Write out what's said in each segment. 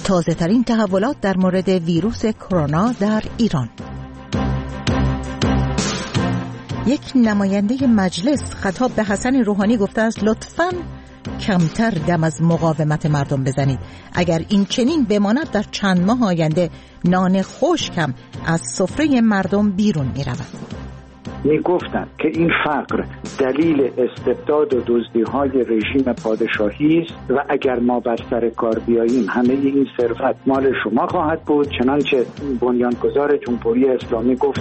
تازه ترین تحولات در مورد ویروس کرونا در ایران. یک نماینده مجلس خطاب به حسن روحانی گفته است لطفاً کمتر دم از مقاومت مردم بزنید. اگر این چنین بماند در چند ماه آینده نان خشک هم از سفره مردم بیرون می رود. می گفتند که این فقر دلیل استبداد و دزدی‌های رژیم پادشاهی است و اگر ما بر سر کار بیاییم همه این ثروت مال شما خواهد بود، چنانچه بنیانگذار جمهوری اسلامی گفت.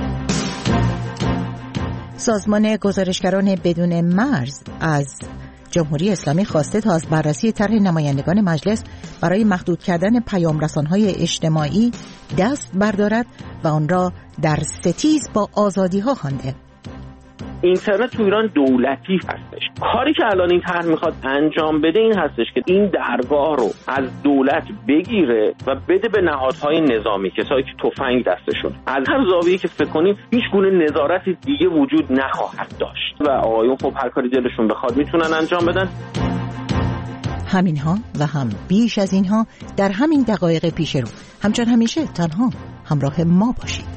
سازمان گزارشگران بدون مرز از جمهوری اسلامی خواسته تا از بررسی طرح نمایندگان مجلس برای محدود کردن پیام‌رسان‌های اجتماعی دست بردارد و آن را در ستیز با آزادی‌ها خوانده. اینترنت تو ایران دولتی هستش. کاری که الان این طرح میخواد انجام بده این هستش که این درگاه رو از دولت بگیره و بده به نهادهای نظامی، کسایی که تفنگ دستشون. از هر زاویه‌ای که فکر کنیم هیچ گونه نظارت دیگه وجود نخواهد داشت و آقایون خب هر کاری دلشون بخواد میتونن انجام بدن. همینها و هم بیش از اینها در همین دقایق پیش رو. همچنان همیشه تنها همراه ما باشید.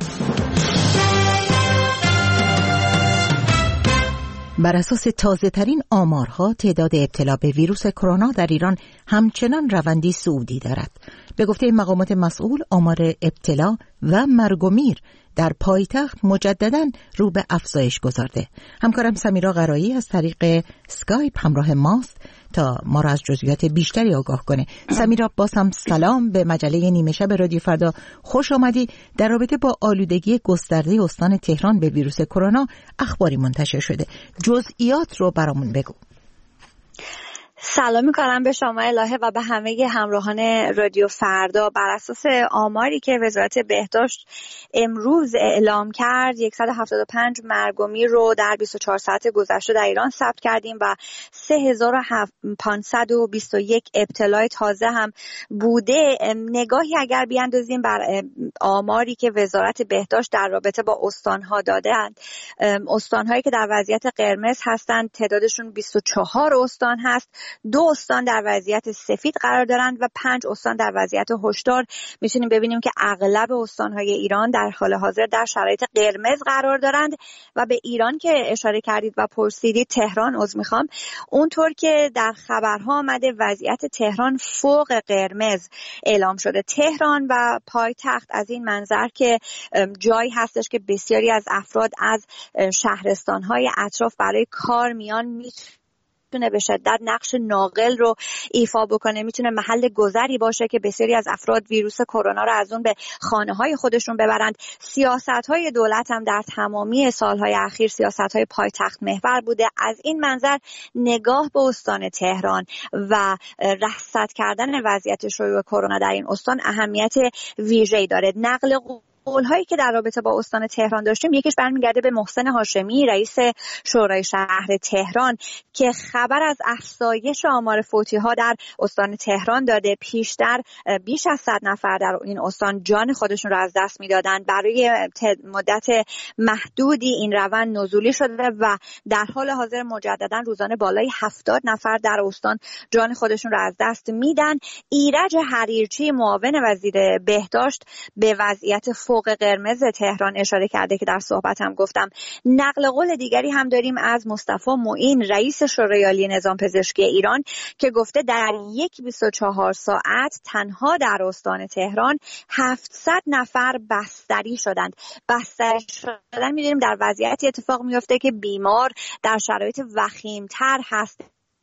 بر اساس تازه ترین آمارها تعداد ابتلا به ویروس کرونا در ایران همچنان روندی صعودی دارد. به گفته مقامات مسئول آمار ابتلا و مرگ و میر در پایتخت مجدداً رو به افزایش گذارده. همکارم سمیرا قرایی از طریق اسکایپ همراه ماست تا ما را از جزئیات بیشتری آگاه کنه. سمیرا، باز هم سلام. به مجله نیمه شب رادیو فردا خوش آمدی. در رابطه با آلودگی گسترده استان تهران به ویروس کرونا اخباری منتشر شده. جزئیات رو برامون بگو. سلام می‌کنم به شما الهه و به همه همراهان رادیو فردا. بر اساس آماری که وزارت بهداشت امروز اعلام کرد 175 مرگ و میر رو در 24 ساعت گذشته در ایران ثبت کردیم و 3521 ابتلای تازه هم بوده. نگاهی اگر بیاندازیم بر آماری که وزارت بهداشت در رابطه با استان‌ها داده‌اند، استان‌هایی که در وضعیت قرمز هستند تعدادشون 24 استان هست. 2 استان در وضعیت سفید قرار دارند و 5 استان در وضعیت هشدار. میتونیم ببینیم که اغلب استان‌های ایران در حال حاضر در شرایط قرمز قرار دارند و به ایران که اشاره کردید و پرسیدید، تهران اونطور که در خبرها آمده وضعیت تهران فوق قرمز اعلام شده. تهران و پایتخت از این منظر که جایی هستش که بسیاری از افراد از شهرستان‌های اطراف برای کار میان، میتونه به شدت نقش ناقل رو ایفا بکنه، میتونه محل گذری باشه که بسیاری از افراد ویروس کرونا رو از اون به خانه‌های خودشون ببرند. سیاست‌های دولت هم در تمامی سال‌های اخیر سیاست‌های پایتخت محور بوده. از این منظر نگاه به استان تهران و رصد کردن وضعیت شیوع کرونا در این استان اهمیت ویژه‌ای داره. نقل قول‌هایی که در رابطه با استان تهران داشتیم، یکیش برمیگرده به محسن هاشمی، رئیس شورای شهر تهران، که خبر از افزایش آمار فوتی‌ها در استان تهران داده. پیشتر بیش از 100 نفر در این استان جان خودشون رو از دست می‌دادند. برای مدت محدودی این روند نزولی شده و در حال حاضر مجددا روزانه بالای 70 نفر در استان جان خودشون رو از دست میدن. ایرج حریرچی، معاون وزیر بهداشت، به وضعیت فوق قرمز تهران اشاره کرده که در صحبتم گفتم. نقل قول دیگری هم داریم از مصطفی معین، رئیس شورای عالی نظام پزشکی ایران، که گفته در یک 24 ساعت تنها در استان تهران 700 نفر بستری شدند. بستری شدن می‌دونیم در وضعیتی اتفاق میفته که بیمار در شرایط وخیم‌تر هست،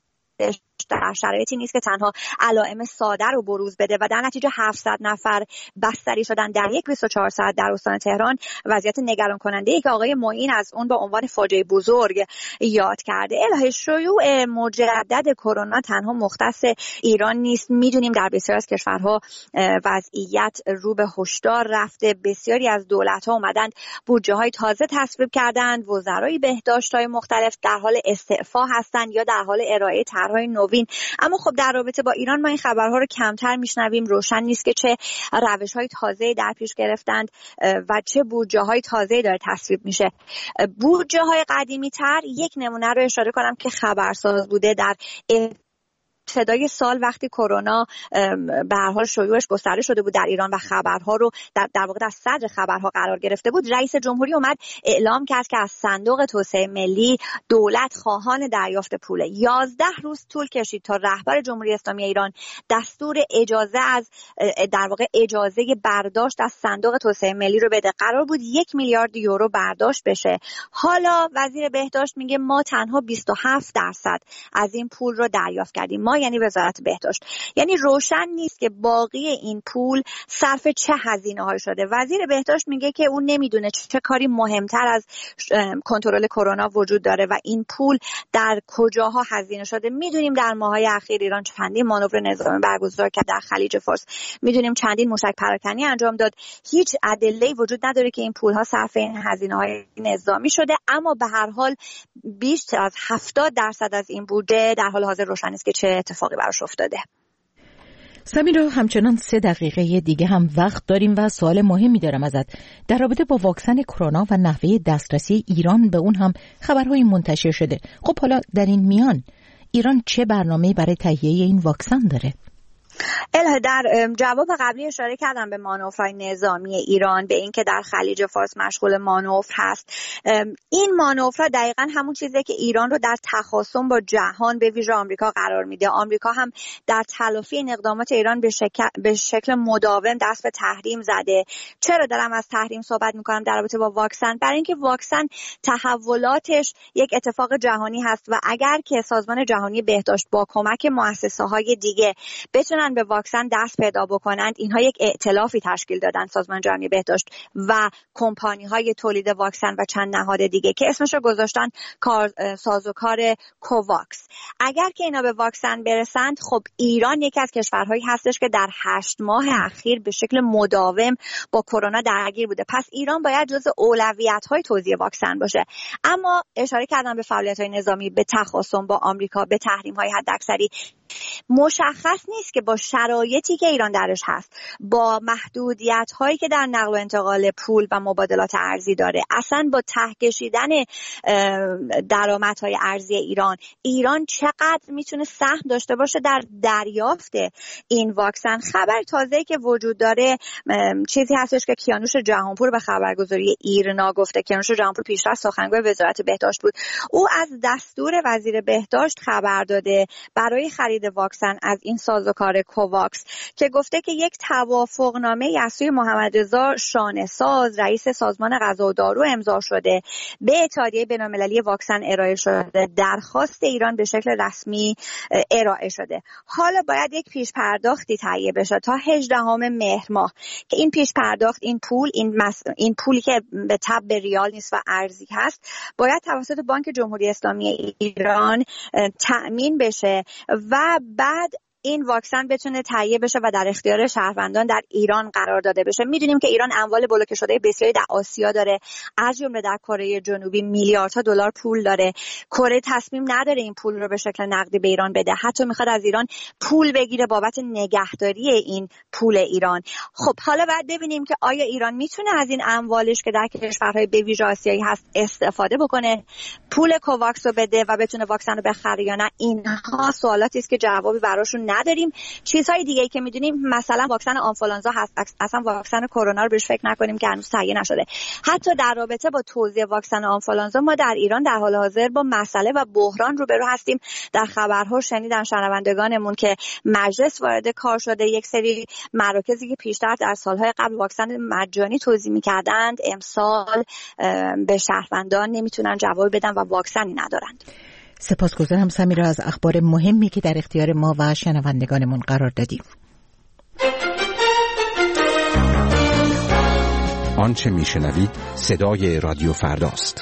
در شرایطی نیست که تنها علائم ساده رو بروز بده و در نتیجه 700 نفر بستری شدن در یک 24 ساعت در استان تهران. وضعیت نگران کننده ای که آقای معین از اون با عنوان فاجعه بزرگ یاد کرده. الهه، شیوع مجدد کرونا تنها مختص ایران نیست. میدونیم در بسیاری از کشورها وضعیت رو به هشدار رفته. بسیاری از دولت‌ها اومدند بودجه‌های تازه تصویب کردند. وزرای بهداشت‌های مختلف در حال استعفا هستند یا در حال ارائه طرح‌های نوین. اما خب در رابطه با ایران ما این خبرها رو کمتر میشنویم. روشن نیست که چه روش‌های تازه‌ای در پیش گرفتند و چه بودجه‌های تازه‌ای داره تصویب میشه. بودجه‌های قدیمی‌تر، یک نمونه رو اشاره کنم که خبرساز بوده، در ابتدای سال وقتی کرونا به هر حال شیوعش گسترده شده بود در ایران و خبرها رو در واقع در صدر خبرها قرار گرفته بود، رئیس جمهوری اومد اعلام کرد که از صندوق توسعه ملی دولت خواهان دریافت پوله. 11 روز طول کشید تا رهبر جمهوری اسلامی ایران دستور در واقع اجازه برداشت از صندوق توسعه ملی رو بده. قرار بود 1 میلیارد یورو برداشت بشه. حالا وزیر بهداشت میگه ما تنها 27% از این پول رو دریافت کردیم. ما یعنی وزارت بهداشت. یعنی روشن نیست که باقی این پول صرف چه هزینه‌هایی شده. وزیر بهداشت میگه که اون نمیدونه چه کاری مهمتر از کنترل کرونا وجود داره و این پول در کجاها هزینه شده. میدونیم در ماه‌های اخیر ایران چندین مانور نظامی برگزار کرد در خلیج فارس. میدونیم چندین موشک پراکنی انجام داد. هیچ ادله‌ای وجود نداره که این پول‌ها صرف این هزینه‌های نظامی شده، اما به هر حال بیشتر از 70% از این بودجه در حال حاضر روشن است که چه اتفاقی براش افتاده. سمیرا، همچنان 3 دقیقه دیگه هم وقت داریم و سوال مهمی دارم ازت در رابطه با واکسن کرونا و نحوه دسترسی ایران به اون هم خبرهای منتشر شده. خب حالا در این میان ایران چه برنامه‌ای برای تهیه این واکسن داره؟ الهه، در جواب قبلی اشاره کردم به مانورهای نظامی ایران، به اینکه در خلیج فارس مشغول مانور هست. این مانورها دقیقاً همون چیزیه که ایران رو در تخاصم با جهان به ویژه آمریکا قرار میده. آمریکا هم در تلافی این اقدامات ایران به شکل مداوم دست به تحریم زده. چرا دارم از تحریم صحبت میکنم در رابطه با واکسن؟ برای اینکه واکسن تحولاتش یک اتفاق جهانی هست و اگر که سازمان جهانی بهداشت با کمک مؤسسه‌های دیگه بتونن به واکسن دست پیدا بکنند، اینها یک ائتلافی تشکیل دادن، سازمان جهانی بهداشت و کمپانی‌های تولید واکسن و چند نهاد دیگه که اسمش رو گذاشتن سازوکار کوواکس. اگر که اینا به واکسن برسند، خب ایران یکی از کشورهایی هستش که در 8 ماه اخیر به شکل مداوم با کرونا درگیر بوده. پس ایران باید جزو اولویت‌های توزیع واکسن باشه. اما اشاره کردم به فعالیت‌های نظامی، به تخاصم با آمریکا، به تحریم‌های حداکثری. مشخص نیست که با شرایطی که ایران درش هست، با محدودیت‌هایی که در نقل و انتقال پول و مبادلات ارزی داره، اصلا با ته کشیدن درآمدهای ارزی ایران چقدر میتونه سهم داشته باشه در دریافت این واکسن. خبر تازه‌ای که وجود داره چیزی هستش که کیانوش جهانپور به خبرگزاری ایرنا گفته. کیانوش جهانپور پیشتر سخنگوی وزارت بهداشت بود. او از دستور وزیر بهداشت خبر داده برای خرید واکسن از این سازوکار کوواکس که گفته که یک توافقنامه از سوی محمد رضا شانه‌ساز رئیس سازمان غذا و دارو امضا شده، به اتحادیه بین‌المللی واکسن ارائه شده، درخواست ایران به شکل رسمی ارائه شده. حالا باید یک پیش پرداختی تهیه بشه تا 18 مهر ماه که این پیش پرداخت، این پولی که به تبع ریال نیست و ارزی هست، باید توسط بانک جمهوری اسلامی ایران تأمین بشه و بعد این واکسن بتونه تهیه بشه و در اختیار شهروندان در ایران قرار داده بشه. میدونیم که ایران اموال بلوکه شده بسیاری در آسیا داره، از جمله در کره جنوبی میلیاردها دلار پول داره. کره تصمیم نداره این پول رو به شکل نقدی به ایران بده، حتی میخواد از ایران پول بگیره بابت نگهداری این پول ایران. خب حالا باید ببینیم که آیا ایران میتونه از این اموالش که در کشورهای به ویژه آسیایی هست استفاده بکنه، پول کوواکس رو بده و بتونه واکسن رو بخره یا نه. اینها سوالاتی است که جوابی براشون نداریم. چیزهای دیگه‌ای که میدونیم مثلا واکسن آنفولانزا هست، اصلا واکسن کرونا رو بهش فکر نکنیم که هنوز تهیه نشده. حتی در رابطه با توزیع واکسن آنفولانزا ما در ایران در حال حاضر با مسئله و بحران روبرو هستیم. در خبرها شنیدن شنوندگانمون که مجلس وارد کار شده، یک سری مراکزی که پیشتر در سالهای قبل واکسن مجانی توزیع می‌کردند امسال به شهروندان نمیتونن جواب بدن و واکسنی ندارند. سپاسگزارم سمیرا از اخبار مهمی که در اختیار ما و شنوندگانمون قرار دادیم. آنچه میشنوید صدای رادیو فرداست.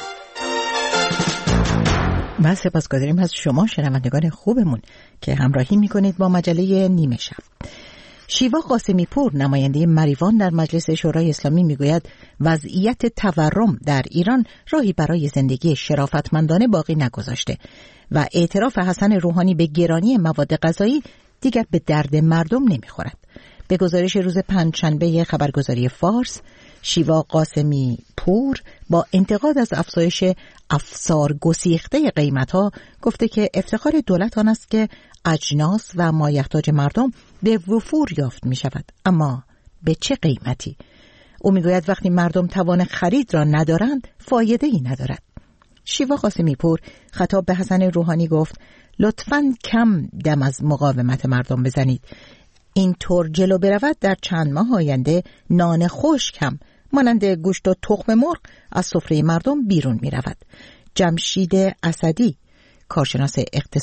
و سپاسگزاریم از شما شنوندگان خوبمون که همراهی میکنید با مجله نیمه شب. شیوا قاسمی پور نماینده مریوان در مجلس شورای اسلامی میگوید وضعیت تورم در ایران راهی برای زندگی شرافتمندانه باقی نگذاشته و اعتراف حسن روحانی به گرانی مواد غذایی دیگر به درد مردم نمیخورد. به گزارش روز پنجشنبه خبرگزاری فارس، شیوا قاسمی پور با انتقاد از افزایش افسار گسیخته قیمت‌ها گفته که افتخار دولت آن است که اجناس و مایحتاج مردم به وفور یافت می شود. اما به چه قیمتی؟ او میگوید وقتی مردم توان خرید را ندارند فایده ای ندارد. شیوا قاسمی پور خطاب به حسن روحانی گفت لطفاً کم دم از مقاومت مردم بزنید. این طور جلو برود در چند ماه آینده نان خشک هم مانند گوشت و تخم مرغ از سفره مردم بیرون می رود. جمشید اسدی، کارشناس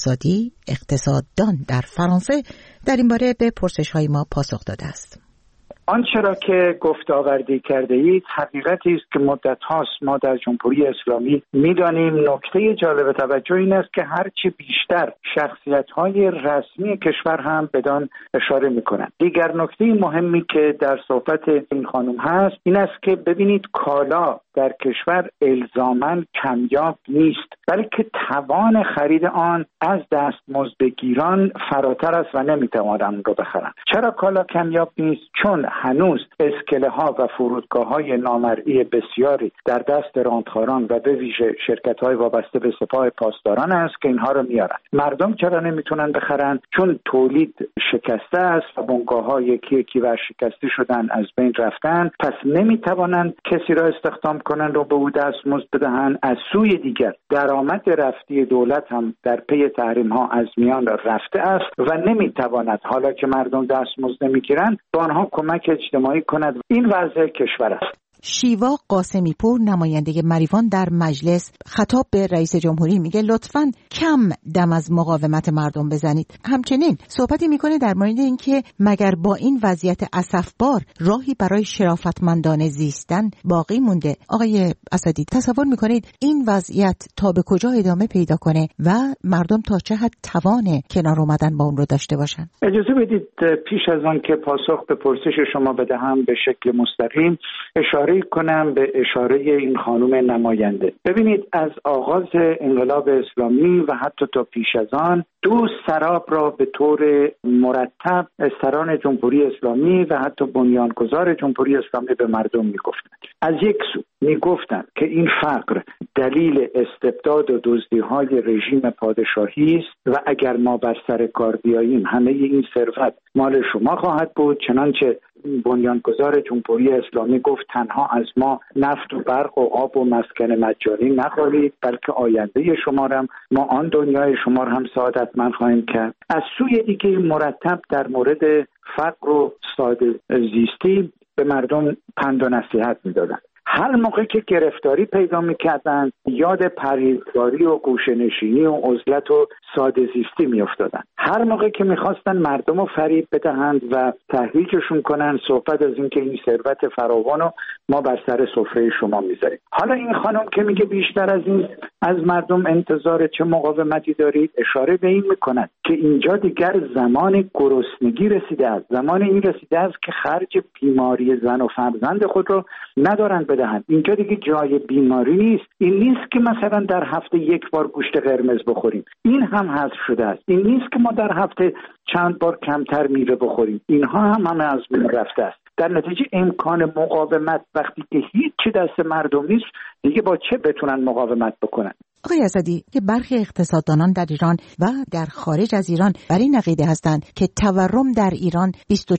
اقتصاددان در فرانسه، در این باره به پرسش‌های ما پاسخ داده است. آنچه را که گفت آوردی کرده اید حقیقتی است که مدت هاست ما در جمهوری اسلامی می‌دانیم. نکته جالب توجه این است که هرچی بیشتر شخصیت‌های رسمی کشور هم بدان اشاره می‌کنند. دیگر نکته مهمی که در صحبت این خانم هست این است که ببینید کالا در کشور الزاماً کمیاب نیست، بلکه توان خرید آن از دستمزدگیران فراتر است و نمی‌توانند رو بخرند. چرا کالا کمیاب نیست؟ چون هنوز اسکله ها و فرودگاه های نامرئی بسیاری در دست راندخاران و به ویژه شرکت های وابسته به سپاه پاسداران است که اینها رو میارن. مردم چرا نمیتونن بخرن؟ چون تولید شکسته است و بنگاه ها یکی یکی ورشکسته شدن، از بین رفتن، پس نمیتوانند کسی را استخدام کنن رو به او دستمزد بدهن. از سوی دیگر درآمد رفتی دولت هم در پی تحریم ها از میان رفته است و نمیتواند حالا که مردم دستمزد نمیگیرن به آنها کمک اجتماعی کند. این وضع کشور است. شیوا قاسمی پور نماینده مریوان در مجلس خطاب به رئیس جمهوری میگه لطفاً کم دم از مقاومت مردم بزنید. همچنین صحبتی میکنه در مورد اینکه مگر با این وضعیت اسفبار راهی برای شرافتمندانه زیستن باقی مونده. آقای اسدی، تصور میکنید این وضعیت تا به کجا ادامه پیدا کنه و مردم تا چه حد توان کنار اومدن با اون رو داشته باشن؟ اجازه بدید پیش از آن که پاسخ به پرسش شما بدهم به شکل مستقیم اشاره کنم به اشاره این خانم نماینده. ببینید از آغاز انقلاب اسلامی و حتی تا پیش از آن دو سراب را به طور مرتب سران جمهوری اسلامی و حتی بنیانگذار جمهوری اسلامی به مردم میگفتند. از یک سو میگفتند که این فقر دلیل استبداد و دزدی‌های رژیم پادشاهی است و اگر ما بر سر کار بیاییم همه این ثروت مال شما خواهد بود. چنانچه بنیانگذار جمهوری اسلامی گفت تنها از ما نفت و برق و آب و مسکن مجانی نخواهید بلکه آینده شما را ما آن دنیای شما را هم سعادتمند خواهیم کرد. از سوی دیگه مرتب در مورد فقر و ساده زیستی به مردم پند و نصیحت می‌دادند. هر موقع که گرفتاری پیدا می‌کردند یاد پرهیزگاری و گوشه‌نشینی و عزلت و ساده زیستی می‌افتادند. هر موقع که می‌خواستن مردم رو فریب بدهند و تهدیدشون کنن صحبت از اینکه این ثروت فراوان رو ما بر سر سفره شما می‌ذاریم. حالا این خانم که میگه بیشتر از این از مردم انتظار چه مقاومتی دارید، اشاره به این می‌کند که اینجا دیگر زمان گرسنگی رسیده است. زمان این رسیده است که خرج بیماری زن و فرزند خود رو ندارند بدهند. اینجا دیگه جای بیماری نیست. این نیست که مثلا در هفته یک بار گوشت قرمز بخوریم. این هم حذف شده است. این نیست که ما در هفته چند بار کمتر میوه بخوریم. اینها هم همه از بین رفته است. در نتیجه امکان مقاومت وقتی که هیچ دست مردم نیست دیگه با چه بتونن مقاومت بکنن؟ آقای اسدی، که برخی اقتصاددانان در ایران و در خارج از ایران بر این عقیده هستند که تورم در ایران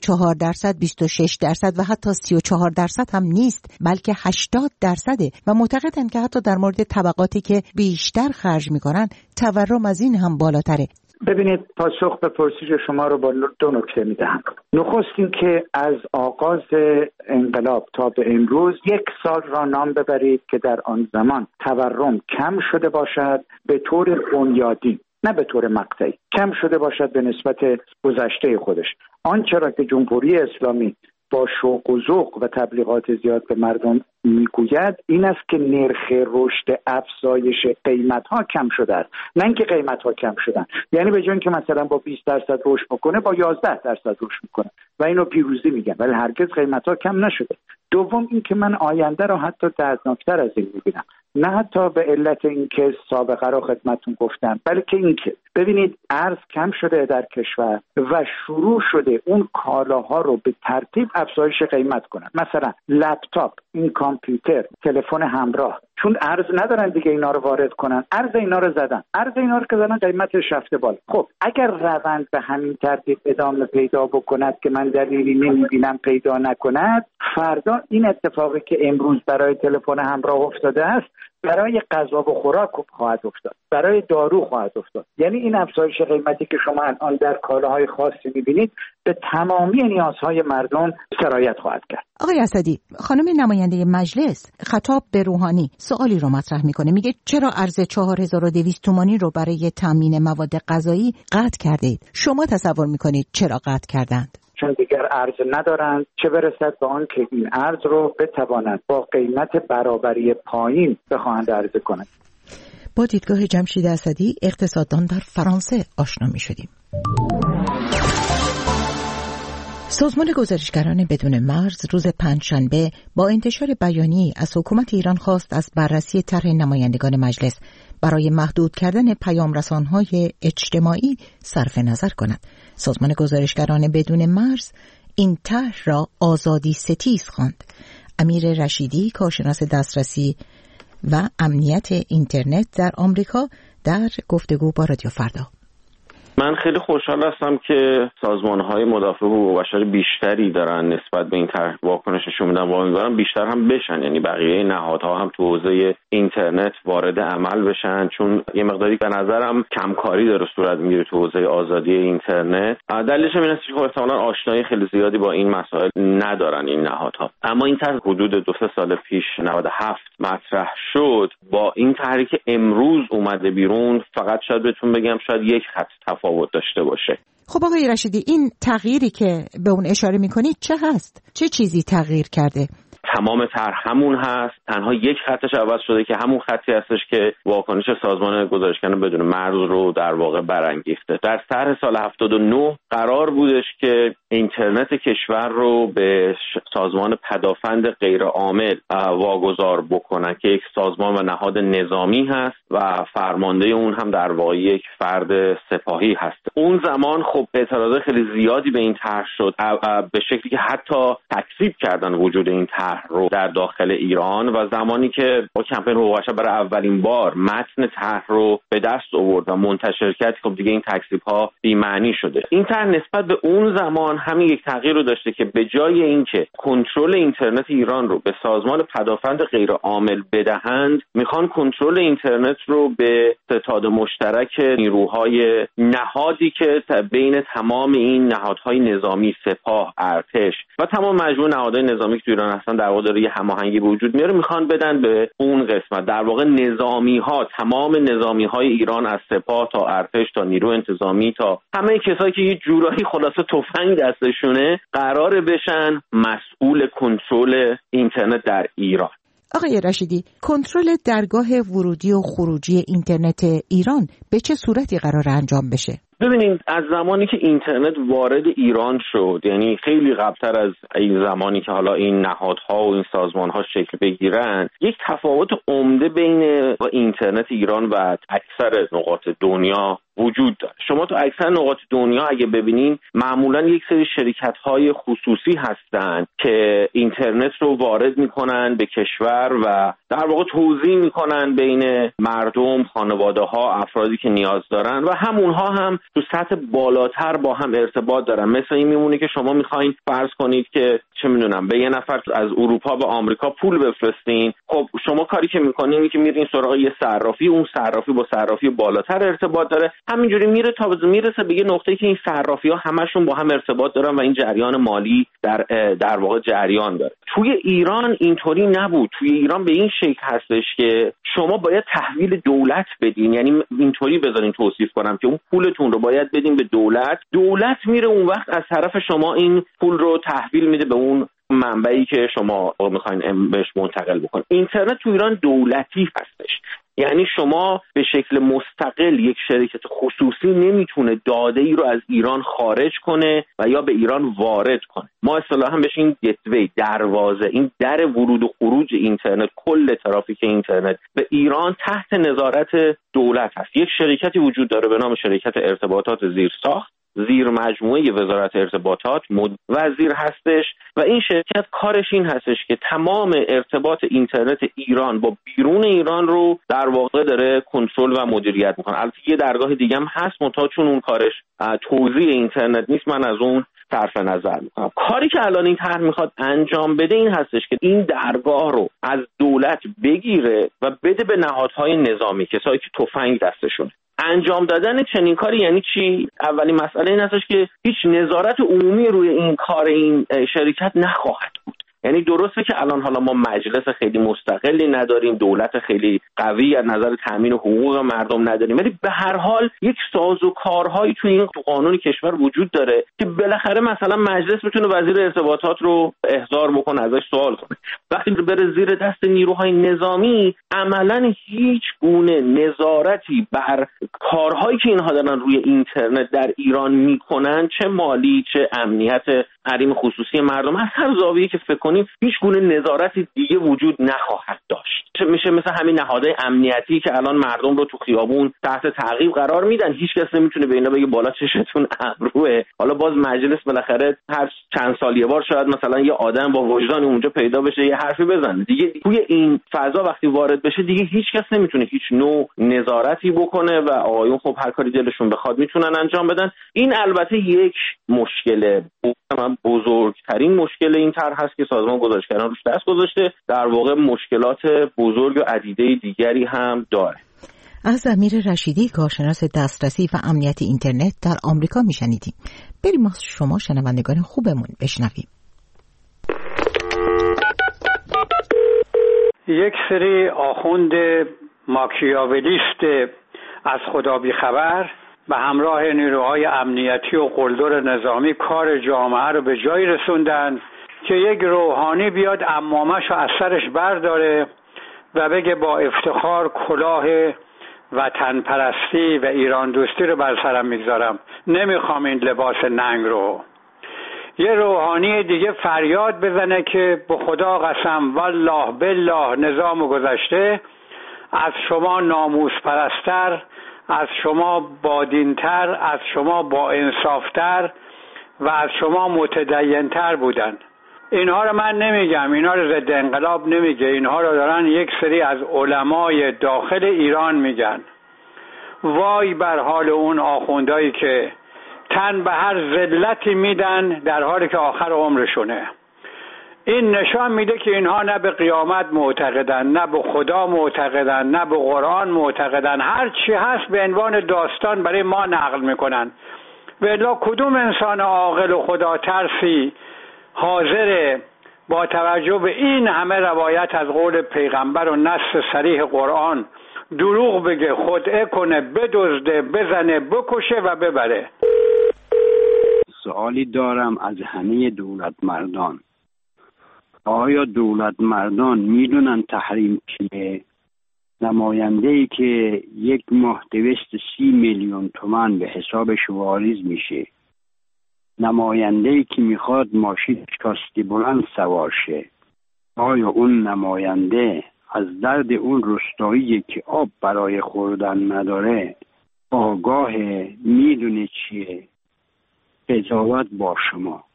24%، 26% و حتی 34% هم نیست بلکه 80% و معتقدند که حتی در مورد طبقاتی که بیشتر خرج می‌کنند تورم از این هم بالاتره. ببینید پاسخ به پرسش شما رو با دو نکته میدهم. نخست این که از آغاز انقلاب تا به امروز 1 سال را نام ببرید که در آن زمان تورم کم شده باشد به طور بنیادی، نه به طور مقطعی، کم شده باشد به نسبت گذشته خودش. آنچه را که جمهوری اسلامی با شوق و ذوق و تبلیغات زیاد به مردم میگوید این است که نرخ رشد افزایش قیمت ها کم شده است، نه اینکه قیمت ها کم شدن. یعنی به جای اینکه مثلا با 20% رشد بکنه با 11% رشد میکنه و اینو پیروزی میگن، ولی هرگز قیمت ها کم نشده. دوم این که من آینده رو حتی دردناکتر از این میبینم، نه حتی به علت اینکه سابقه رو خدمتتون گفتم بلکه اینکه ببینید ارز کم شده در کشور و شروع شده اون کالاها رو به ترتیب افزایش قیمت کنن. مثلا لپتاپ، این کامپیوتر، تلفن همراه، چون ارز ندارن دیگه اینا رو وارد کنن، ارز اینا رو که زدن قیمتش رفته بالا. خب اگر روند به همین ترتیب ادامه پیدا بکند که من دلیلی نمیبینم پیدا نکند، فردا این اتفاقی که امروز برای تلفن همراه افتاده است برای غذا و خوراک خواهد افتاد، برای دارو خواهد افتاد. یعنی این افزایش قیمتی که شما الان در کالاهای خاصی میبینید به تمامی نیازهای مردم سرایت خواهد کرد. آقای اسدی، خانم نماینده مجلس خطاب به روحانی سوالی رو مطرح میکنه، میگه چرا ارز 4200 تومانی رو برای تامین مواد غذایی قطع کردید؟ شما تصور میکنید چرا قطع کردند؟ چون دیگر ارز ندارند، چه برسد به آن که این ارز رو بتوانند با قیمت برابری پایین بخواهند عرضه کنند. با دیدگاه جمشید اسدی، اقتصاددان در فرانسه آشنا می‌شدیم. سازمان گزارشگران بدون مرز روز پنجشنبه با انتشار بیانیه‌ای از حکومت ایران خواست از بررسی طرح نمایندگان مجلس برای محدود کردن پیام‌رسان‌های اجتماعی صرف نظر کند. سازمان گزارشگران بدون مرز این طرح را آزادی ستیز خواند. امیر رشیدی، کارشناس دسترسی و امنیت اینترنت در آمریکا، در گفتگو با رادیو فردا: من خیلی خوشحال هستم که سازمان‌های مدافع حقوق بشر بیشتری دارن نسبت به این طرح واکنششون میدن و امیدوارم بیشتر هم بشن، یعنی بقیه نهادها هم تو حوزه اینترنت وارد عمل بشن، چون یه مقداری به نظرم کمکاری داره صورت میگیره تو حوزه آزادی اینترنت. دلیلش این است که احتمالاً آشنایی خیلی زیادی با این مسائل ندارن این نهادها. اما این طرح حدود 2-3 سال پیش 97 مطرح شد. با این طرحی که امروز اومده بیرون فقط شاید بهتون بگم شاید یک خط تفاوت داشته باشه. خب آقای رشیدی، این تغییری که به اون اشاره میکنید چه هست؟ چه چیزی تغییر کرده؟ تمام طرح همون هست، تنها یک خطش عوض شده که همون خطی هستش که واکنش سازمان گزارشگران بدون مرز رو در واقع برانگیخته. در طرح سال 79 قرار بودش که اینترنت کشور رو به سازمان پدافند غیرعامل واگذار بکنن که یک سازمان و نهاد نظامی هست و فرمانده اون هم در واقع یک فرد سپاهی هست. اون زمان خب اعتراضات خیلی زیادی به این طرح شد، به شکلی که حتی تکذیب کردن وجود این طرح رو در داخل ایران و زمانی که با کمپین حقوق بشر برای اولین بار متن طرح رو به دست آورد و منتشر کرد، خب دیگه این تکذیب‌ها بی‌معنی شده. این طرح نسبت به اون زمان همین یک تغییر رو داشته که به جای اینکه کنترل اینترنت ایران رو به سازمان پدافند غیرعامل بدهند، میخوان کنترل اینترنت رو به ستاد مشترک نیروهای نهادی که بین تمام این نهادهای نظامی، سپاه، ارتش و تمام مجموعه نهادهای نظامی که تو ایران هستن در واقع داره یه هماهنگی به وجود میاره، میخوان بدن به اون قسمت. در واقع نظامی‌ها، تمام نظامی‌های ایران از سپاه تا ارتش تا نیرو انتظامی تا همه کسایی که یه جورایی خلاصه تفنگ دستشونه قراره بشن مسئول کنترل اینترنت در ایران. آقای رشیدی، کنترل درگاه ورودی و خروجی اینترنت ایران به چه صورتی قرار انجام بشه؟ ببینید، از زمانی که اینترنت وارد ایران شد، یعنی خیلی قبلتر از این زمانی که حالا این نهادها و این سازمانها شکل بگیرن، یک تفاوت عمده بین اینترنت ایران و اکثر نقاط دنیا وجود داره. شما تو اکثر نقاط دنیا اگه ببینین معمولا یک سری شرکت‌های خصوصی هستن که اینترنت رو وارد میکنن به کشور و در واقع توزیع میکنن بین مردم، خانواده‌ها، افرادی که نیاز دارن و همونها هم تو سطح بالاتر با هم ارتباط دارن. مثل این میمونه که شما میخواین فرض کنید که چه میدونم به یه نفر از اروپا به آمریکا پول بفرستین، خب شما کاری که میکنین اینه که میرین سراغ یه صرافی، اون صرافی با صرافی بالاتر ارتباط داره، همینجوری میره تا میرسه به یه نقطه‌ای که این صرافی‌ها همشون با هم ارتباط دارن و این جریان مالی در واقع جریان داره. توی ایران اینطوری نبود. توی ایران به این شکل هستش که شما باید تحویل دولت بدین، یعنی اینطوری بذارین توصیف کنم که اون پولتون رو باید بدین به دولت میره اون وقت از طرف شما این پول رو تحویل میده به اون منبعی که شما میخواین بهش منتقل بکنید. اینترنت تو ایران دولتی هستش. یعنی شما به شکل مستقل یک شرکت خصوصی نمیتونه داده ای رو از ایران خارج کنه و یا به ایران وارد کنه. ما اصطلاحاً بهش این گتوی، دروازه، این در ورود و خروج اینترنت، کل ترافیک اینترنت به ایران تحت نظارت دولت هست. یک شرکتی وجود داره به نام شرکت ارتباطات زیرساخت، زیر مجموعه وزارت ارتباطات وزیر هستش و این شرکت کارش این هستش که تمام ارتباط اینترنت ایران با بیرون ایران رو در واقع داره کنترل و مدیریت میکنه. البته یه درگاه دیگه هم هست منتها چون اون کارش توزیع اینترنت نیست من از اون صرف نظر میکنم. کاری که الان این طرح میخواد انجام بده این هستش که این درگاه رو از دولت بگیره و بده به نهادهای نظامی، کسایی که تفنگ دستشونه. انجام دادن چنین کاری یعنی چی؟ اولین مسئله این هستش که هیچ نظارت عمومی روی این کار این شرکت نخواهد بود. یعنی درسته که الان حالا ما مجلس خیلی مستقلی نداریم، دولت خیلی قوی از نظر تامین حقوق مردم نداریم، ولی به هر حال یک سازوکارهایی تو این قانون کشور وجود داره که بالاخره مثلا مجلس میتونه وزیر ارتباطات رو احضار بکنه، ازش سوال کنه. وقتی بره زیر دست نیروهای نظامی عملاً هیچ گونه نظارتی بر کارهایی که اینها دارن روی اینترنت در ایران میکنن، چه مالی چه امنیت حریم خصوصی مردم، از هر زاویه‌ای که فکر کنیم هیچ گونه نظارتی دیگه وجود نخواهد داشت. میشه مثل همین نهادهای امنیتی که الان مردم رو تو خیابون تحت تعقیب قرار میدن، هیچ کس نمیتونه به اینا بگه بالا چشتون ابروه. حالا باز مجلس بالاخره هر چند سال یه بار شاید مثلا یه آدم با وجدان اونجا پیدا بشه یه حرفی بزنه. دیگه توی این فضا وقتی وارد بشه دیگه هیچ کس نمیتونه هیچ نوع نظارتی بکنه و آقایون خب هر کاری دلشون بخواد میتونن انجام بدن. این البته یک مشکل بزرگترین مشکل این طرح هست که سازمان گزارشگران روش دست گذاشته، در واقع مشکلات بزرگ و عدیده دیگری هم داره. از امیر رشیدی کارشناس دسترسی و امنیت اینترنت در آمریکا میشنیدیم. بریم از شما شنوندگان خوبمون بشنویم. یک سری آخوند ماکیاولیست از خدا بیخبر به همراه نیروهای امنیتی و قلدر نظامی کار جامعه رو به جایی رسوندن که یک روحانی بیاد عمامش رو از سرش برداره و بگه با افتخار کلاه وطن پرستی و ایران دوستی رو بر سرم میگذارم، نمیخوام این لباس ننگ رو. یه روحانی دیگه فریاد بزنه که به خدا قسم والله بالله نظام گذشته از شما ناموس پرستر، از شما بادینتر، از شما با انصافتر و از شما متدینتر بودن. اینها رو من نمیگم، اینها رو ضد انقلاب نمیگه، اینها رو دارن یک سری از علمای داخل ایران میگن. وای بر حال اون آخوندایی که تن به هر ذلتی میدن در حالی که آخر عمرشونه. این نشان میده که اینها نه به قیامت معتقدن، نه به خدا معتقدن، نه به قرآن معتقدن. هر چی هست به عنوان داستان برای ما نقل میکنن. والا کدوم انسان عاقل و خدا ترسی حاضر با توجه به این همه روایت از قول پیغمبر و نص صریح قرآن دروغ بگه، خدعه کنه، بدزده، بزنه، بکشه و ببره؟ سوالی دارم از همه دولت مردان. آیا دولت مردان میدونن تحریم چیه؟ نماینده‌ای که یک ماه 230 میلیون تومان به حسابش واریز میشه، نماینده‌ای که میخواد ماشین کاستی بلند سوار شه، آیا اون نماینده از درد اون روستایی که آب برای خوردن نداره آگاه؟ میدونه چیه؟ قضاوت با شما.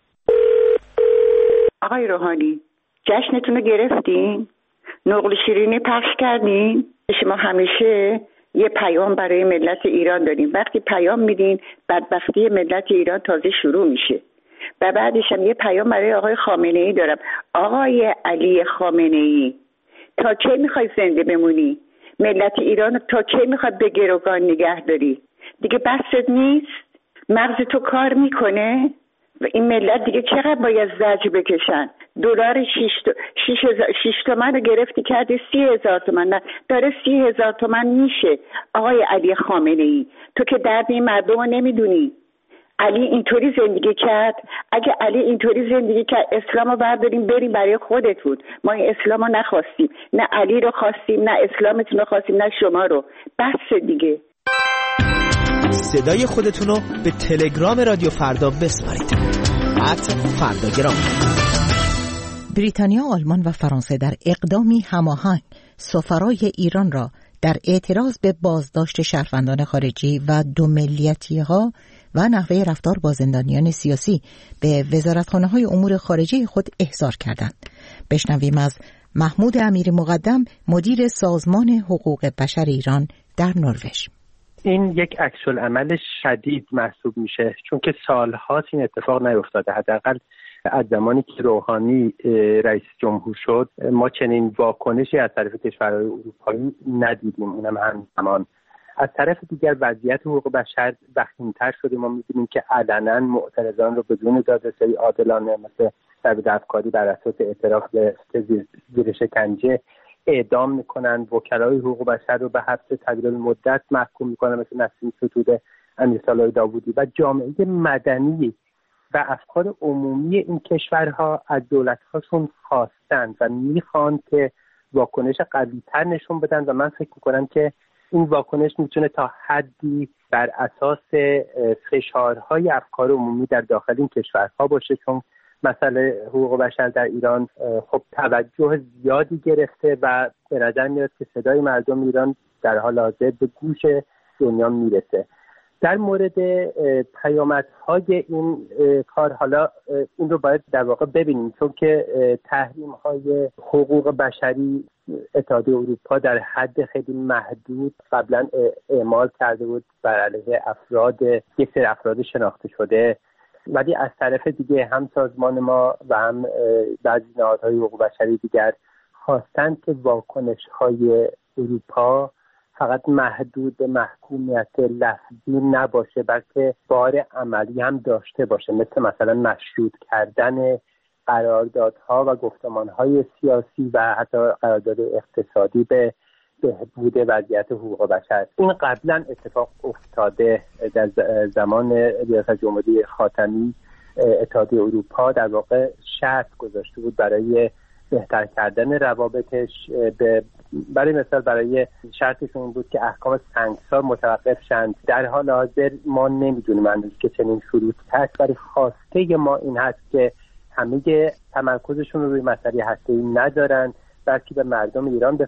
آقای روحانی، جشنتون رو گرفتین؟ نقل شیرینی پخش کردین؟ شما همیشه یه پیام برای ملت ایران دارین. وقتی پیام میدین بدبختی ملت ایران تازه شروع میشه. و بعدش هم یه پیام برای آقای خامنه ای دارم. آقای علی خامنه ای، تا کی میخوای زنده بمونی؟ ملت ایران تا کی میخواد به گروگان نگه داری؟ دیگه بست نیست؟ مغز تو کار میکنه؟ و این ملت دیگه چقدر باید زجر بکشن؟ دلار 6 تومن رو گرفتی کرده 30,000 تومن. نه، داره 30,000 تومن میشه. آقای علی خامنه ای، تو که درد این مردم رو نمیدونی. علی اینطوری زندگی کرد. اگه علی اینطوری زندگی کرد، اسلام رو برداریم بریم برای خودتون. ما این اسلام رو نخواستیم، نه علی رو خواستیم، نه اسلامتون رو خواستیم، نه شما رو. بس دیگه. صدای خودتون رو به تلگرام رادیو فردا بسپارید. @فرداگرام. بریتانیا، آلمان و فرانسه در اقدامی هماهنگ سفرای ایران را در اعتراض به بازداشت شهروندان خارجی و دوملیتی‌ها و نحوه رفتار با زندانیان سیاسی به وزارتخانه‌های امور خارجه خود احضار کردند. بشنویم از محمود امیری مقدم، مدیر سازمان حقوق بشر ایران در نروژ. این یک عکس‌العمل شدید محسوب میشه، چون که سال‌هاست این اتفاق نیفتاده. حداقل از زمانی که روحانی رئیس جمهور شد ما چنین واکنشی از طرف کشورهای اروپایی ندیدیم، اونم همان. از طرف دیگر وضعیت حقوق بشر وخیم‌تر شده. ما می‌بینیم که علنا معترضان رو بدون دادرسی عادلانه مثل دفعه‌کاری بر اساس اعتراف به زیر شکنجه اعدام میکنن، وکلای حقوق بشر رو به حبس طویل المدت محکوم میکنن مثل نسیم ستوده، امیرسالار داوودی و جامعه مدنی و افکار عمومی این کشورها از دولت‌هاشون خواستند و میخوان که واکنش قوی‌تر نشون بدن و من فکر میکنم که این واکنش میتونه تا حدی بر اساس فشارهای افکار عمومی در داخل این کشورها باشه، چون مسئله حقوق بشر در ایران خب توجه زیادی گرفته و به نظر میاد که صدای مردم ایران در حال حاضر به گوش دنیا میرسه. در مورد پیامدهای این کار حالا این رو باید در واقع ببینیم، چون که تحریم‌های حقوق بشری اتحادیه اروپا در حد خیلی محدود قبلا اعمال کرده بود بر علیه یک سری افراد شناخته شده، ولی از طرف دیگه هم سازمان ما و هم بعضی نهادهای حقوق بشری دیگر خواستند که واکنش‌های اروپا فقط محدود به محکومیت لفظی نباشه، بلکه بار عملی هم داشته باشه، مثلا مشروط کردن قراردادها و گفتمانهای سیاسی و حتی قرارداد اقتصادی به بهبود وضعیت حقوق بشر. این قبلا اتفاق افتاده. در زمان ریاست جمهوری خاتمی اتحادیه اروپا در واقع شرط گذاشته بود برای بهتر کردن روابطش، برای مثال برای شرطشون این بود که احکام سنگسار متوقف شند. در حال حاضر ما نمیدونیم هنوز که چنین شروط هست، ولی خواسته ما این هست که همه تمرکزشون رو روی مسئله هسته‌ای ندارن، بلکه به مردم ایران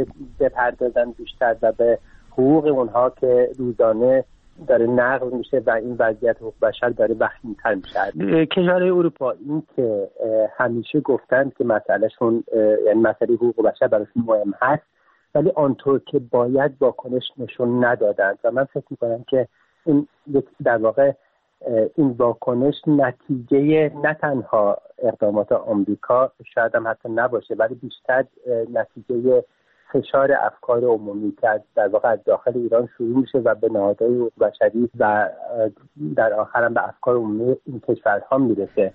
بپردازن بیشتر و به حقوق اونها که روزانه داره نقض میشه و این وضعیت حقوق بشر داره وخیم‌تر میشه. کشورهای اروپا این که همیشه گفتن که مسئلهشون یعنی مسئله حقوق بشر براشون مهم هست، ولی آنطور که باید واکنش نشون ندادن و من فکر میکنم که این در واقع این واکنش نتیجه نه تنها اقدامات آمریکا شاید هم حتی نباشه، ولی بیشتر نتیجه فشار افکار عمومی که در واقع از داخل ایران شروع میشه و به نهادهای حقوق بشری و در آخر هم به افکار عمومی این کشورها میرسه.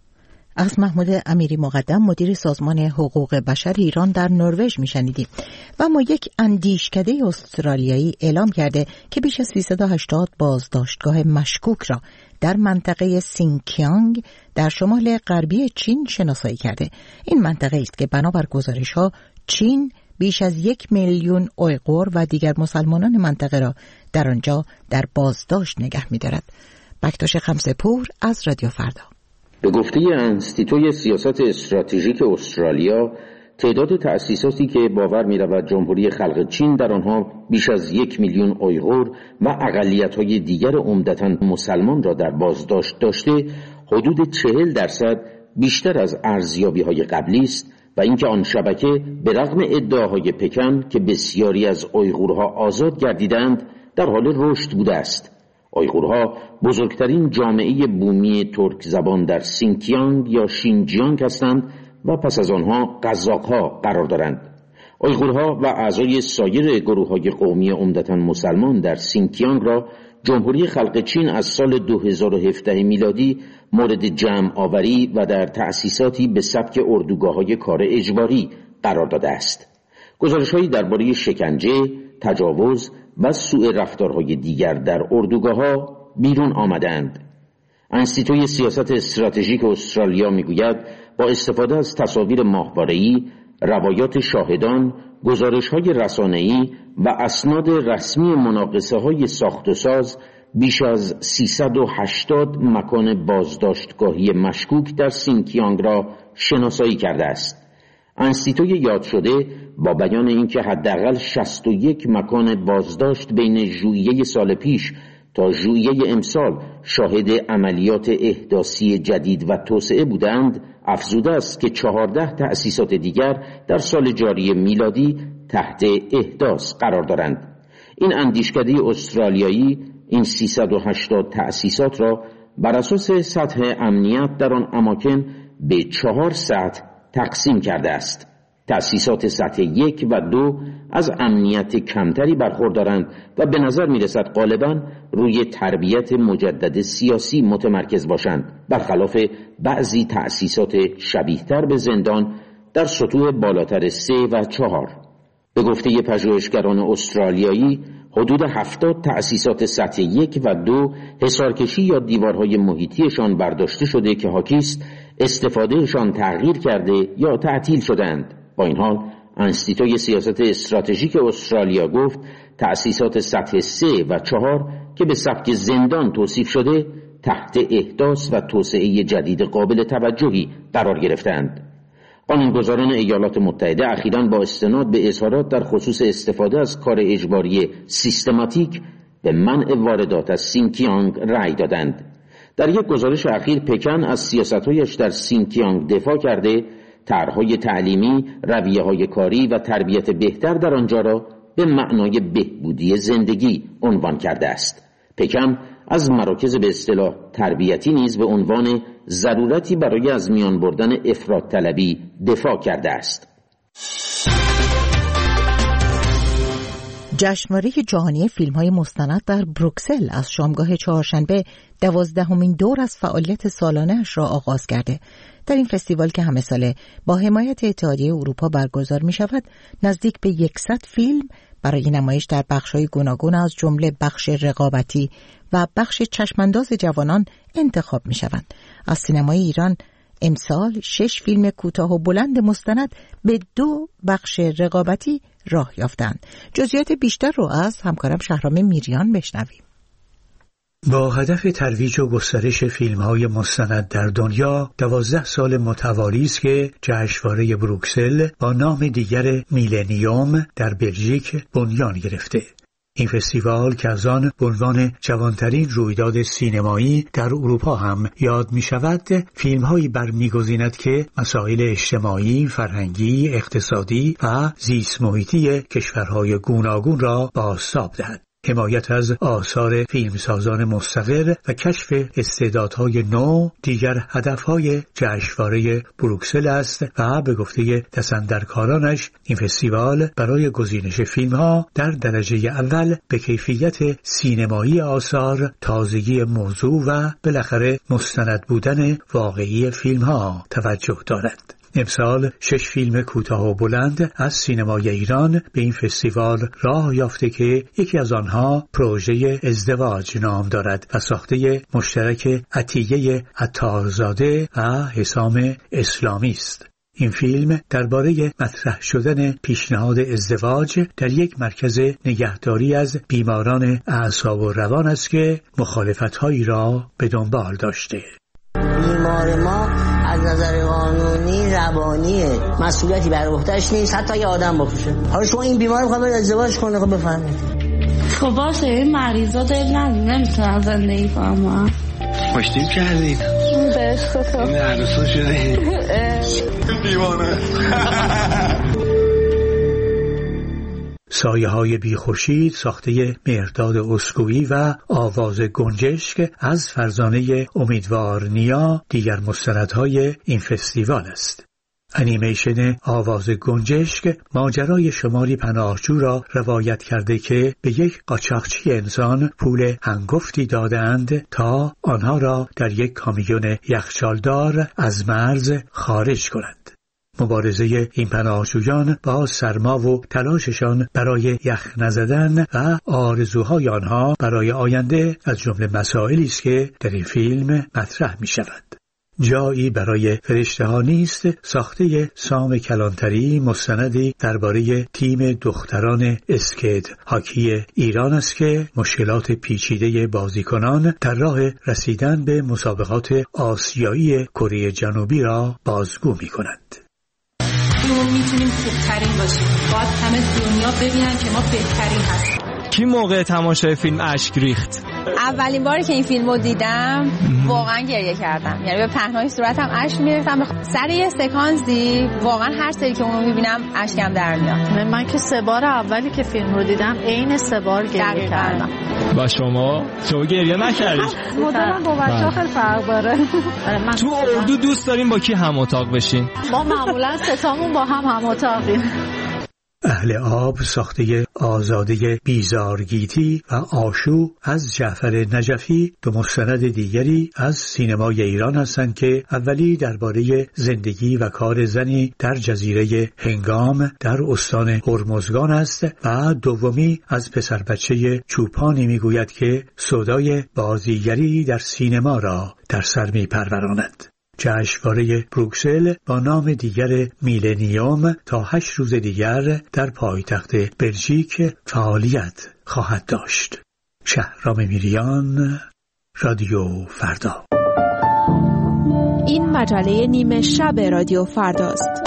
از محمود امیری مقدم، مدیر سازمان حقوق بشر ایران در نروژ میشنیدیم. و اما یک اندیشکده استرالیایی اعلام کرده که بیش از 380 بازداشتگاه مشکوک را در منطقه سینکیانگ در شمال غربی چین شناسایی کرده. این منطقه است که بنابر گزارش‌ها چین بیش از 1 میلیون اویغور و دیگر مسلمانان منطقه را در آنجا در بازداشت نگه می‌دارد. بکتاش خمسه‌پور از رادیو فردا. به گفته انستیتوی سیاست استراتژیک استرالیا، تعداد تأسیساتی که باور می‌رود جمهوری خلق چین در آنها بیش از 1 میلیون اویغور و اقلیت‌های دیگر عمدتاً مسلمان را در بازداشت داشته، حدود 40% بیشتر از ارزیابی‌های قبلی است و اینکه آن شبکه به رغم ادعاهای پکن که بسیاری از اویغورها آزاد گردیدند در حال رشد بوده است. اویغورها بزرگترین جامعه بومی ترک زبان در سینکیانگ یا شینجیانگ هستند و پس از آنها قزاق‌ها قرار دارند. اویغورها و اعضای سایر گروه‌های قومی عمدتاً مسلمان در سینکیانگ را جمهوری خلق چین از سال 2017 میلادی مورد جمع آوری و در تأسیساتی به سبک اردوگاه‌های کار اجباری قرار داده است. گزارش‌هایی درباره شکنجه، تجاوز و سوء رفتارهای دیگر در اردوگاه‌ها بیرون آمدند. انستیتوی سیاست استراتژیک استرالیا میگوید با استفاده از تصاویر ماهواره‌ای، روایات شاهدان، گزارش‌های رسانه‌ای و اسناد رسمی مناقصه‌های ساخت و ساز بیش از 380 مکان بازداشتگاهی مشکوک در سینکیانگ را شناسایی کرده است. انستیتوی یاد شده با بیان اینکه حداقل 61 مکان بازداشت بین ژوئیه سال پیش تا ژوئیه امسال شاهد عملیات احداثی جدید و توسعه بودند، افزوده است که 14 تأسیسات دیگر در سال جاری میلادی تحت احداث قرار دارند. این اندیشکده استرالیایی این 380 تأسیسات را بر اساس سطح امنیت در آن اماکن به 4 سطح تقسیم کرده است. تأسیسات سطح 1 و 2 از امنیت کمتری برخوردارند و به نظر می رسد غالباً روی تربیت مجدد سیاسی متمرکز باشند، برخلاف بعضی تأسیسات شبیه‌تر به زندان در سطوح بالاتر 3 و 4. به گفته پژوهشگران استرالیایی، حدود 70 تأسیسات سطح 1 و 2 حصارکشی یا دیوارهای محیطیشان برداشته شده که حاکیست استفادهشان تغییر کرده یا تعطیل شدند. با این حال انستیتوی سیاست استراتژیک استرالیا گفت تأسیسات سطح 3 و 4 که به سبک زندان توصیف شده تحت احداث و توسعه جدید قابل توجهی قرار گرفتند. قانونگذاران ایالات متحده اخیراً با استناد به اظهارات در خصوص استفاده از کار اجباری سیستماتیک به منع واردات از سینکیانگ رأی دادند. در یک گزارش اخیر پکن از سیاست‌هایش در سینکیانگ دفاع کرده، طرح‌های تعلیمی، رویه‌های کاری و تربیت بهتر در آنجا را به معنای بهبودی زندگی عنوان کرده است. پکن از مراکز به اصطلاح تربیتی نیز به عنوان ضرورتی برای از میان بردن افراط‌طلبی دفاع کرده است. جشنواره جهانی فیلم‌های مستند در بروکسل از شامگاه چهارشنبه 12مین دور از فعالیت سالانه‌اش را آغاز کرده. در این فستیوال که همه ساله با حمایت اتحادیه اروپا برگزار می‌شود، نزدیک به 100 فیلم برای نمایش در بخش‌های گوناگون از جمله بخش رقابتی و بخش چشمانداز جوانان انتخاب می‌شوند. از سینمای ایران امسال 6 فیلم کوتاه و بلند مستند به 2 بخش رقابتی راه یافتند. جزئیات بیشتر رو از همکارم شهرام میریان بشنویم. با هدف ترویج و گسترش فیلم‌های مستند در دنیا 12 سال متوالی است که جشنواره بروکسل با نام دیگر میلنیوم در بلژیک بنیان گرفته. این فستیوال که از آن به عنوان جوانترین رویداد سینمایی در اروپا هم یاد می شود، فیلم‌هایی برمی‌گزیند که مسائل اجتماعی، فرهنگی، اقتصادی و زیست محیطی کشورهای گوناگون را بازتاب دهد. حمایت از آثار فیلمسازان مستقل و کشف استعدادهای نو دیگر هدفهای جشنواره بروکسل است و به گفته دستاندرکارانش این فستیوال برای گزینش فیلمها در درجه اول به کیفیت سینمایی آثار، تازگی موضوع و بالاخره مستند بودن واقعی فیلمها توجه دارد. امسال 6 فیلم کوتاه و بلند از سینمای ایران به این فستیوال راه یافته که یکی از آنها پروژه ازدواج نام دارد و ساخته مشترک عطیه عطارزاده و حسام اسلامی است. این فیلم درباره مطرح شدن پیشنهاد ازدواج در یک مرکز نگهداری از بیماران اعصاب و روان است که مخالفت‌هایی را به دنبال داشته. بیمار ما از نظر قانونی روانیه، مسئولیتی بر عهده‌اش نیست حتی یه آدم بکشه. حالا شما این بیمار می‌خواد ازدواج کنه، خب بفهمید. خب باشه این مریضا دل نمیتونن زندگی کنن. خوشتیم کردید به عشق تو این عروسا شده دیوانه. سایه‌های بی‌خورشید ساخته مهرداد اسکویی و آواز گنجشک از فرزانه امیدوار نیا دیگر مستندهای این فستیوال است. انیمیشن آواز گنجشک ماجرای شماری پناهجو را روایت کرده که به یک قاچاقچی انسان پول هنگفتی دادند تا آنها را در یک کامیون یخچالدار از مرز خارج کنند. مبارزه این پناهجویان با سرما و تلاششان برای یخ نزدن و آرزوهای آنها برای آینده از جمله مسائلی است که در این فیلم مطرح می شود. جایی برای فرشته ها نیست ساخته سام کلانتری مستندی درباره تیم دختران اسکیت هاکی ایران است که مشکلات پیچیده بازیکنان در راه رسیدن به مسابقات آسیایی کره جنوبی را بازگو می کند. ما میتونیم خوبترین باشیم. باید همه دنیا ببینن که ما بهترین هستیم. کی موقع تماشای فیلم اشک ریخت؟ اولین باری که این فیلمو دیدم واقعا گریه کردم، یعنی به پهنای صورتم اشک میریختم. سر یه سکانسی واقعا هر سری که اونو میبینم اشکم در میاد. من که 3 بار اولی که فیلم رو دیدم عین 3 بار گریه کردم. با شما گریه نکردید؟ مدلم با بچه‌ها خیلی فرق داره. تو اردو دوست داریم با کی هم اتاق بشین؟ ما معمولا 3 تامون با هم اتاقیم. اهل آب ساخته آزاده بیزارگیتی و آشو از جعفر نجفی دو مستند دیگری از سینمای ایران هستند که اولی درباره زندگی و کار زنی در جزیره هنگام در استان هرمزگان است و دومی از پسر بچه چوپانی میگوید که سودای بازیگری در سینما را در سر میپروراند. جشنواره بروکسل با نام دیگر میلنیوم تا 8 روز دیگر در پایتخت بلژیک فعالیت خواهد داشت. شهرام میریان، رادیو فردا. این مجله نیمه شب رادیو فرداست.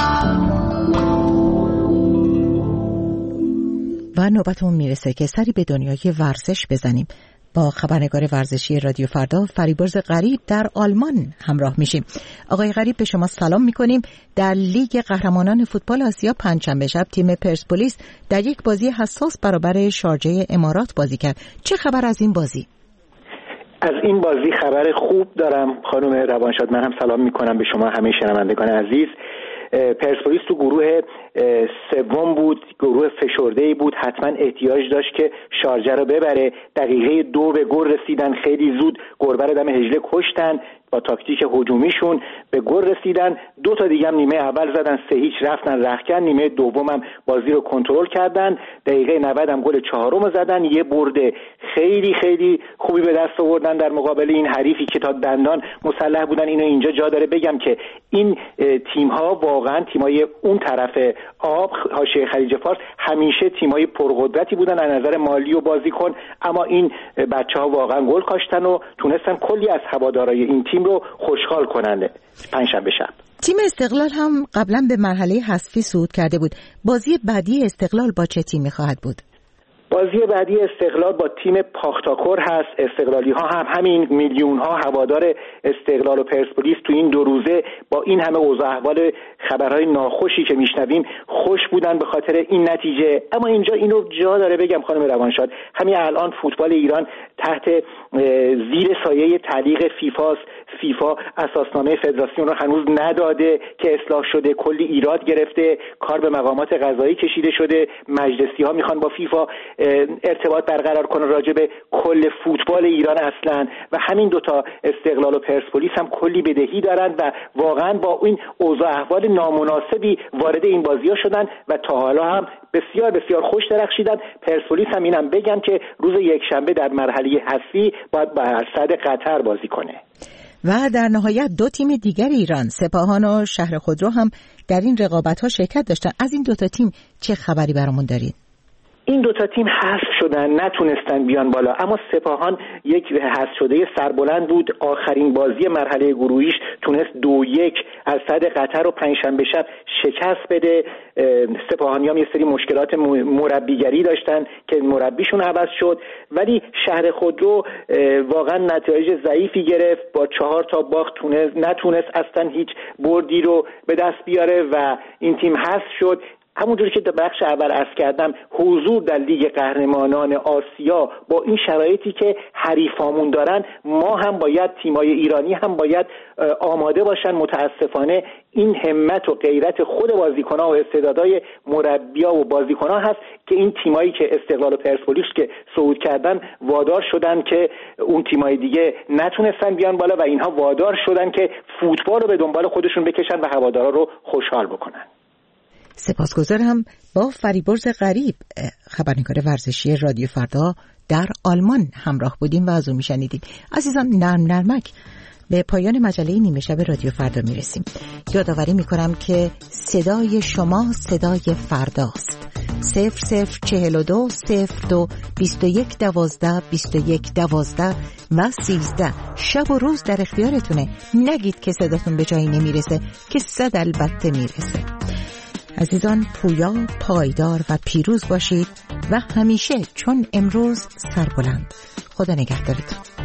و نوبتمون میرسه که سری به دنیای ورزش بزنیم. با خبرنگار ورزشی رادیو فردا فریبرز غریب در آلمان همراه میشیم. آقای غریب به شما سلام میکنیم. در لیگ قهرمانان فوتبال آسیا پنجشنبه شب تیم پرسپولیس در یک بازی حساس برابر شارجه امارات بازی کرد. چه خبر از این بازی؟ از این بازی خبر خوب دارم خانم روانشاد. من هم سلام میکنم به شما همه شنوندگان عزیز. پرسپولیس تو گروه سوم بود، گروه فشرده‌ای بود، حتما احتیاج داشت که شارجه رو ببره. دقیقه 2 به گل رسیدن، خیلی زود گربه رو دم هجله کشتن، با تاکتیک هجومیشون به گل رسیدن. 2 تا دیگه هم نیمه اول زدن، 3-0 رفتن رختکن. نیمه دوم هم بازی رو کنترل کردن، دقیقه 90 هم گل 4م زدن. یه برده خیلی خیلی خوبی به دست آوردن در مقابل این حریفی که تا دندان مسلح بودن. اینو اینجا جا داره بگم که این تیم‌ها واقعا تیم‌های اون طرف آب حاشیه خلیج فارس همیشه تیم‌های پرقدرتی بودن از نظر مالی و بازیکن، اما این بچه‌ها واقعا گل کاشتن و تونستن کلی از هوادارهای این تیم رو خوشحال کنن. پنجشنبه شب تیم استقلال هم قبلا به مرحله حذفی صعود کرده بود. بازی بعدی استقلال با چه تیمی خواهد بود؟ بازی بعدی استقلال با تیم پاختاکور هست. استقلالی ها هم همین میلیون ها هوادار استقلال و پرسپولیس تو این 2 روزه با این همه اوضاع احوال خبرهای ناخوشی که میشنویم خوش بودن به خاطر این نتیجه. اما اینجا اینو جا داره بگم خانم روانشاد، همین الان فوتبال ایران تحت زیر سایه تعلیق فیفا اساسنامه فدراسیون رو هنوز نداده که اصلاح شده، کلی ایراد گرفته، کار به مقامات قضایی کشیده شده. مجلسی ها میخوان با فیفا ارتباط برقرار کنن راجع به کل فوتبال ایران اصلا، و همین 2 تا استقلال و پرسپولیس هم کلی بدهی دارن و واقعا با این اوضاع احوال نامناسبی وارد این بازی‌ها شدن و تا حالا هم بسیار بسیار خوش درخشیدن. پرسپولیس هم اینم بگم که روز یکشنبه در مرحله حذفی باید بر صد قطر بازی کنه. و در نهایت 2 تیم دیگر ایران، سپاهان و شهر خودرو، هم در این رقابت‌ها شرکت داشتن. از این 2 تا تیم چه خبری برامون دارید؟ این 2 تا تیم حذف شدن، نتونستن بیان بالا، اما سپاهان یک حذف شده سربلند بود. آخرین بازی مرحله گروهیش تونست 2-1 از صد قطر رو پنجشنبه شب شکست بده. سپاهانیام یه سری مشکلات مربیگری داشتن که مربیشون عوض شد، ولی شهر خودرو واقعا نتایج ضعیفی گرفت. با 4 تا باخت نتونست اصلا هیچ بردی رو به دست بیاره و این تیم حذف شد. همونجوری که در بخش اول عرض کردم حضور در لیگ قهرمانان آسیا با این شرایطی که حریفامون دارن، ما هم باید، تیمای ایرانی هم باید آماده باشن. متاسفانه این همت و غیرت خود بازیکن‌ها و استعدادهای مربی‌ها و بازیکن‌ها هست که این تیمایی که استقلال و پرسپولیس که صعود کردن وادار شدن که اون تیمای دیگه نتونستن بیان بالا و اینها وادار شدن که فوتبال رو به دنبال خودشون بکشن و هوادارا رو خوشحال بکنن. سپاسگزارم. با فریبرز غریب، خبرنگار ورزشی رادیو فردا در آلمان همراه بودیم و از او میشنیدیم. عزیزان، نرمک به پایان مجله نیمه شب رادیو فردا میرسیم. یادآوری میکنم که صدای شما صدای فرداست. 0042 02 21 12 21 12 و 13 شب و روز در اختیارتونه. نگید که صداتون به جایی نمیرسه که صد البته میرسه. عزیزان، پویا، پایدار و پیروز باشید و همیشه چون امروز سربلند. خدا نگهدارتون.